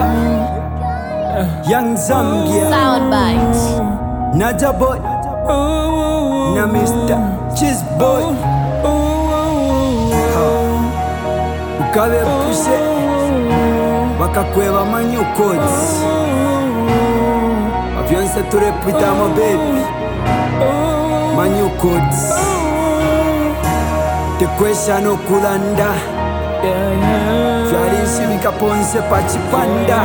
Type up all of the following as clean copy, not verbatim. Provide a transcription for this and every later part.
Young Zambia Soundbite. Naja boy na Mr. Cheese boy ukabe pushe bakakweba manyu codes avyonse turepwita mo baby manyu codes the question okulanda vyalinsi bikaponse pachipanda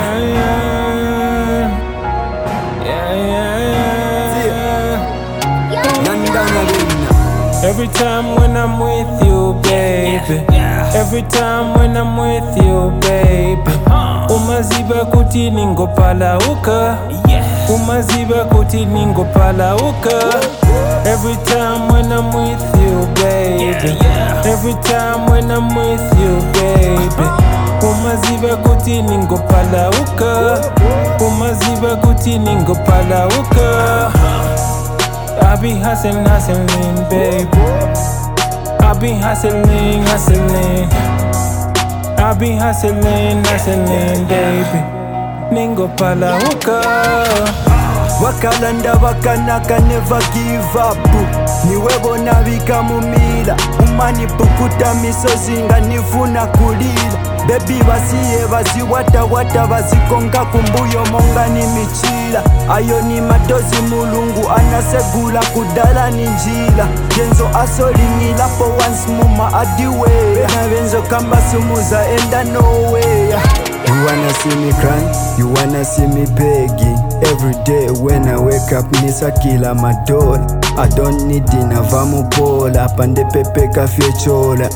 Every time when I'm with you, baby. Every time when I'm with you, baby. Umaziba kuti ningo palauka. Umaziba kuti ningo palauka. Every time when I'm with you, baby. Every time when I'm with you, baby. Umaziba kuti ningo palauka. Umaziba kuti ningo palauka. I be hustling, baby. I be hustling. I be hustling, baby. Ningo palauka. Wakalanda wakanaka never give up. Niwebona bikamumila umani pukuta misozinga nifuna kulila. Baby basiye baziwata bazikonga kumbuyo monga ni michila. Ayo ni madozi mulungu anasegula kudala ni njila. Genzo asolingila po once muma adiwe. Na benzo kamba sumuza enda nowhere. You wanna see me crying, you wanna see me begging. Every day when I wake up nisa kila madola. I don't need dinner vamu pola. Pande pepe kafye chola.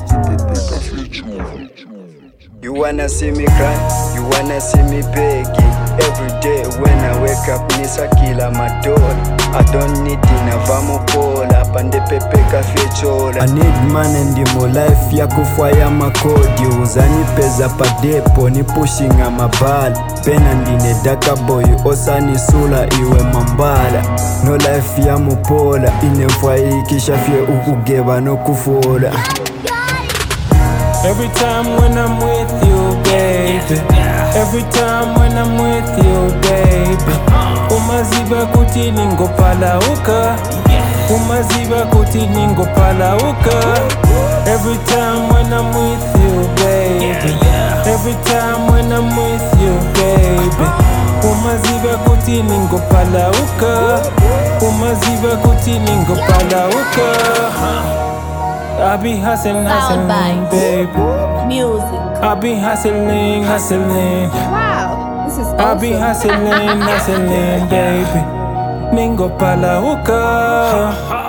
You wanna see me crying, you wanna see me begging. Every day when I wake up nisa kila madola. I don't need dinner vamu pola. Pande pepe kafye chola. I need money ndimo life ya kufaya makodi. Uzani peza padepo ni pushing amabala. Pena ndine daka boy osani sula iwe mambala. No life ya mupola inemfwa ikisha fye ukugeba no kufola. Every time when I'm with you, baby. Every time when I'm with you, baby. Umaziba kuti ningo palauka. Umaziba kuti ningo palauka. Every time when I'm with you, baby. Every time when I'm with you, baby. Umaziba kuti ningo palauka. Umaziba kuti ningo palauka. I be hustling, baby. Music. I be hustling. Wow, this is awesome. I be hustling, baby. Ningo palauka.